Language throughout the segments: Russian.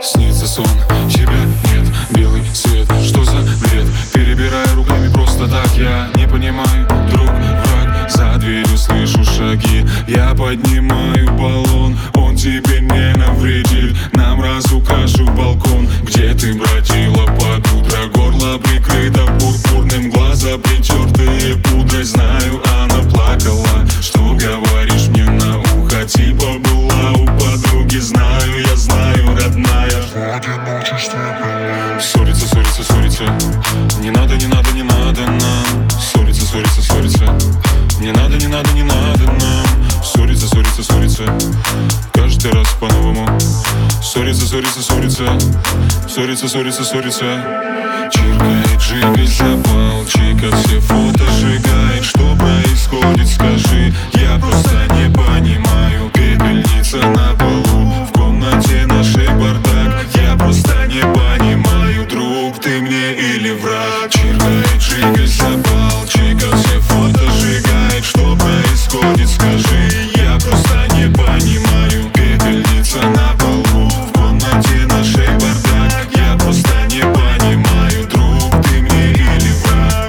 Снится сон, тебя нет, белый свет, что за бред? Перебираю руками просто так, я не понимаю, друг, враг. За дверью слышу шаги, я поднимаю баллон. Он тебе не навредит, нам разукрашу балкон. Где ты бродила под утро, горло прикрыто пурпурным, глаза притертые пудрой. Знаю, она плакала, что говоришь мне на ухо, типа была у подруги. Знаю, я знаю, родная, в одиночестве была. Ссориться, ссориться, ссориться, не надо, не надо, не надо нам. Ссориться, ссориться, ссориться, не надо, не надо, не надо нам. Ссориться, ссориться, ссориться, каждый раз по-новому. Ссориться, ссориться, ссориться, ссориться, ссориться, ссориться. Чиркает жидкость, запал, чика, все фото сжигает. Что происходит, скажи, я просто не понимаю. Пепельница на полу, в комнате нашей бардак. Я просто не понимаю, друг ты мне или враг. Чиркает жидкость, запал, чика, все фото сжигает. Что происходит, скажи, я просто не понимаю. Пепельница на полу, в комнате нашей бардак. Я просто не понимаю, друг ты мне или враг.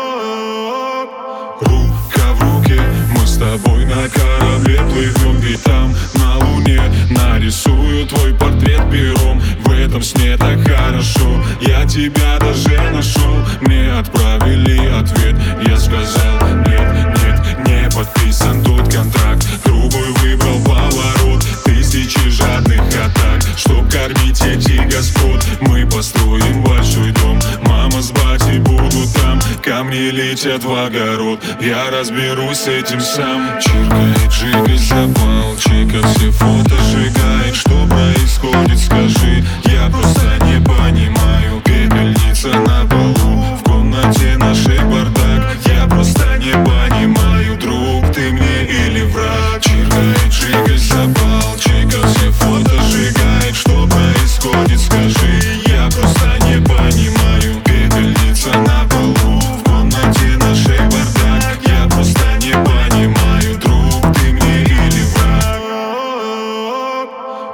Рука в руке, мы с тобой на корабле плывем. Ведь там на луне нарисую твой портрет пером. В этом сне так хорошо, я тебя даже нашел. Мне отправили ответ, я сказал нет, нет, не подписан тот контракт. Другой выбрал поворот, тысячи жадных атак. Чтоб кормить этих господ, мы построим большой дом. Мама с батей будут там, камни летят в огород. Я разберусь с этим сам. Чиркает жидкость, запал, чика, все фото сжигает.